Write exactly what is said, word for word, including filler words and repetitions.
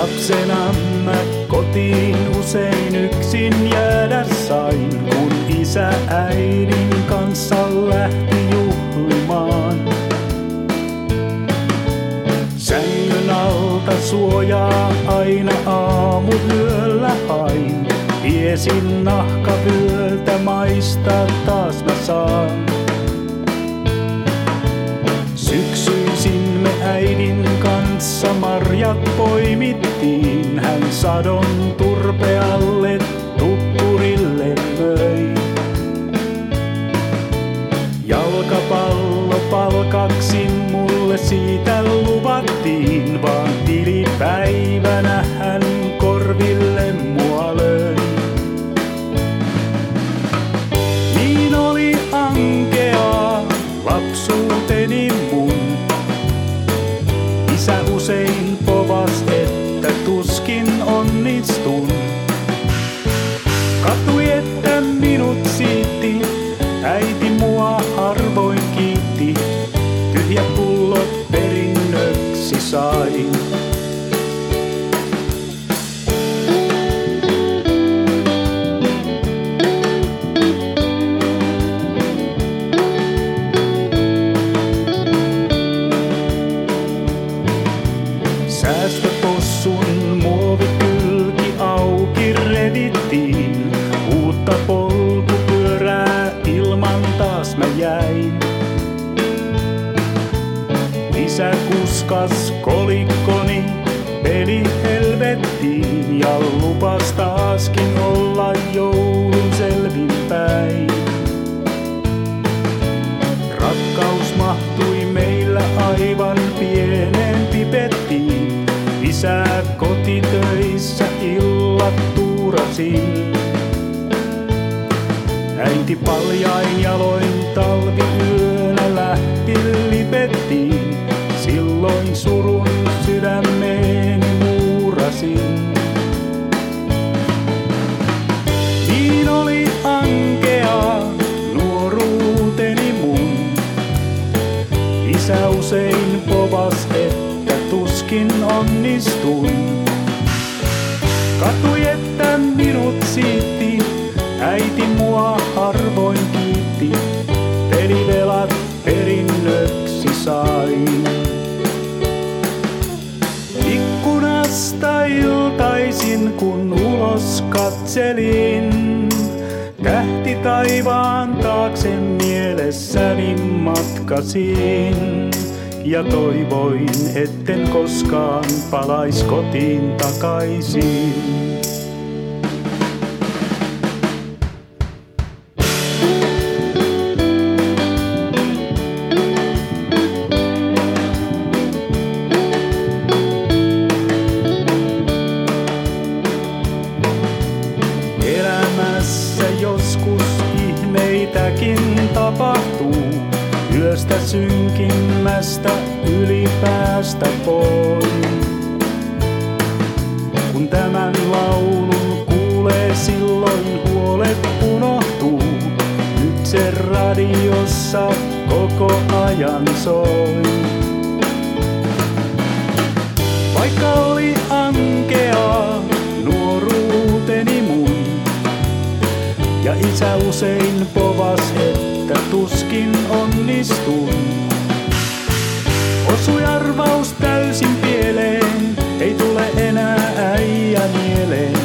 Lapsena mä kotiin usein yksin jäädä sain, kun isä äidin kanssa lähti juhlimaan. Sängyn alta suojaa aina aamuyöllä hain, tiesin nahkavyöltä maistaa taas mä saan. Syksyisin me äidin kanssa marjat poimittiin, hän sadon turpealle tuppurille möi. Jalkapallo palkaksi mulle siitä luvattiin, vaan tilipäivänä hän korville mua löi. Niin oli ankeaa lapsuuteni mun. Isä usein povas, että tuskin onnistun. Katui, että minut siitti, äiti mua harvoin kiitti. Tyhjät pullot perinnöksi sain. Säästöpossun muovikylki auki revittiin. Uutta polkupyörää ilman taas mä jäin. Isä kuskas kolikkoni peli helvettiin ja lupas taaskin olla joulun selvinpäin. Rakkaus mahtui meillä aivan pieneen pipettiin. Isää kotitöissä illat tuurasin. Äiti paljain jaloin talviyönä lähti lipettiin. Silloin surun sydämeeni muurasin. Niin oli ankeaa nuoruuteni mun. Isä usein povas, että tuskin onnistun. Katui, että minut siitti, äiti mua harvoin kiitti. Pelivelat perinnöksi sain. Ikkunasta iltaisin kun ulos katselin, tähti taivaan taakse mielessäni matkasin. Ja toivoin, etten koskaan palais kotiin takaisin. Elämässä joskus ihmeitäkin tapahtuu. Yöstä synkimmästä ylipäästä pois. Kun tämän laulun kuulee, silloin huolet unohtuu. Nyt se radiossa koko ajan soi. Vaikka oli ankeaa nuoruuteni mun, ja isä usein povas, että tuskin onnistun. Osui arvaus täysin pieleen, ei tule enää äijä mieleen.